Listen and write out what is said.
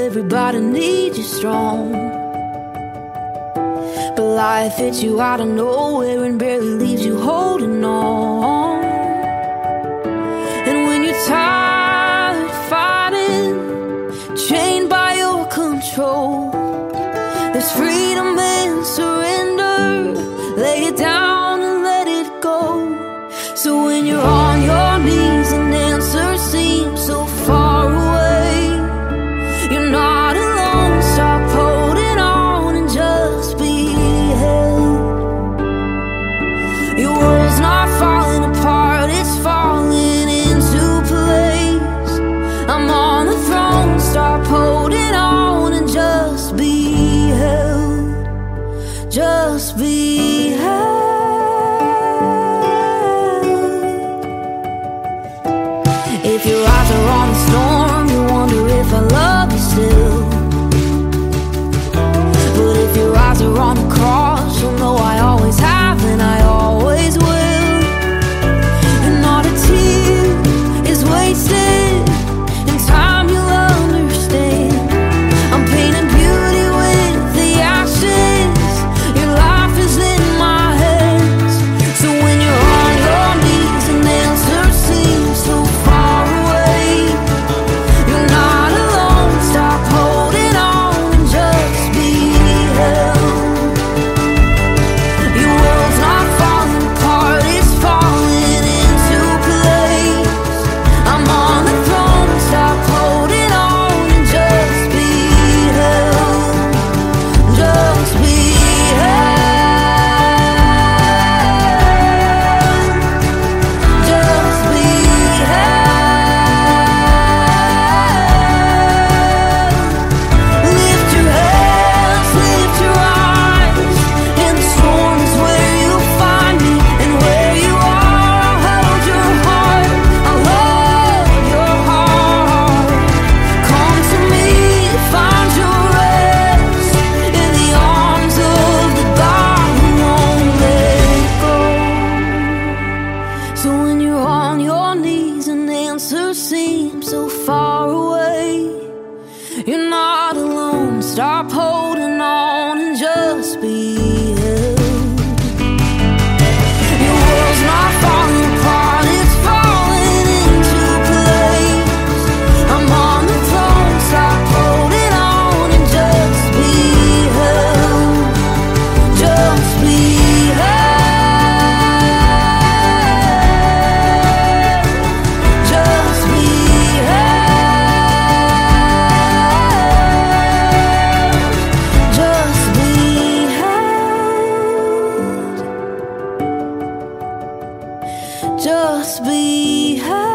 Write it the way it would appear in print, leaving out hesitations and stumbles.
everybody needs you strong. But life hits you out of nowhere and barely leaves you holding on. And when you're tired of fighting, chained by your control, there's freedom in surrender. Lay it down and let it go. So when you're on your knees and answers seem so far away, you're not alone. Stop holding on and just be held. Your world's not falling apart, it's falling into place. I'm on the throne. Stop holding on and just be held. Just be held. If your eyes are on the storm, you wonder if I love you still. But if your eyes are on the cross, you'll know I always have and I always will. And not a tear is wasted. In time you'll understand. I'm painting beauty with the ashes. Your life is in my hands. So when you're on your knees and answers seem so far away, you're not alone. Stop holding on and just be held. Your world's not falling apart, it's falling into place. I'm on the throne. Stop holding on and just be held. Just be held. Just be held. Lift your hands, lift your eyes. In the storm is where you'll find me, and where you are, I'll hold your heart. I'll hold your heart. Come to me, find your rest in the arms of the God who won't let go. So when you're on your knees and answers seem so far away, you're not alone. Stop holding on and just be held. Your world's not falling apart, it's falling into place. I'm on the throne. Stop holding on and just be held. Just be held. Just be held. Just be held. Just be held.